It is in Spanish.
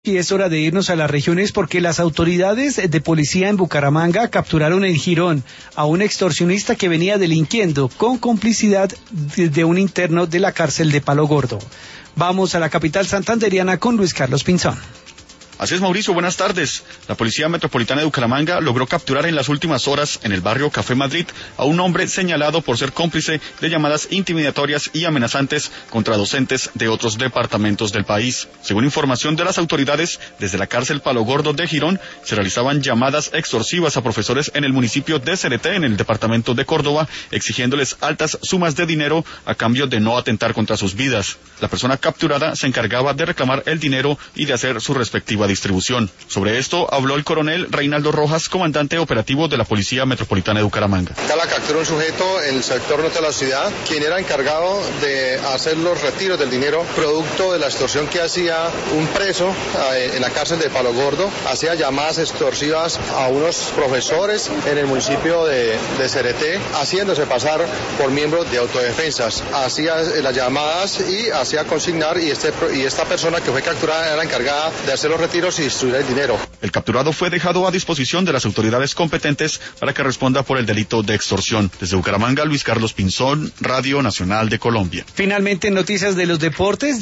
Y es hora de irnos a las regiones porque las autoridades de policía en Bucaramanga capturaron en Girón a un extorsionista que venía delinquiendo con complicidad de un interno de la cárcel de Palo Gordo. Vamos a la capital santandereana con Luis Carlos Pinzón. Así es, Mauricio, buenas tardes. La Policía Metropolitana de Bucaramanga logró capturar en las últimas horas en el barrio Café Madrid a un hombre señalado por ser cómplice de llamadas intimidatorias y amenazantes contra docentes de otros departamentos del país. Según información de las autoridades, desde la cárcel Palo Gordo de Girón se realizaban llamadas extorsivas a profesores en el municipio de Cereté, en el departamento de Córdoba, exigiéndoles altas sumas de dinero a cambio de no atentar contra sus vidas. La persona capturada se encargaba de reclamar el dinero y de hacer su respectiva distribución. Sobre esto habló el coronel Reinaldo Rojas, comandante operativo de la Policía Metropolitana de Bucaramanga. Acá la capturó un sujeto en el sector norte de la ciudad, quien era encargado de hacer los retiros del dinero producto de la extorsión que hacía un preso en la cárcel de Palo Gordo. Hacía llamadas extorsivas a unos profesores en el municipio de Cereté, haciéndose pasar por miembros de autodefensas. Hacía las llamadas y hacía consignar, y esta persona que fue capturada era encargada de hacer los retiros y distribuir el dinero. El capturado fue dejado a disposición de las autoridades competentes para que responda por el delito de extorsión. Desde Bucaramanga, Luis Carlos Pinzón, Radio Nacional de Colombia. Finalmente, noticias de los deportes.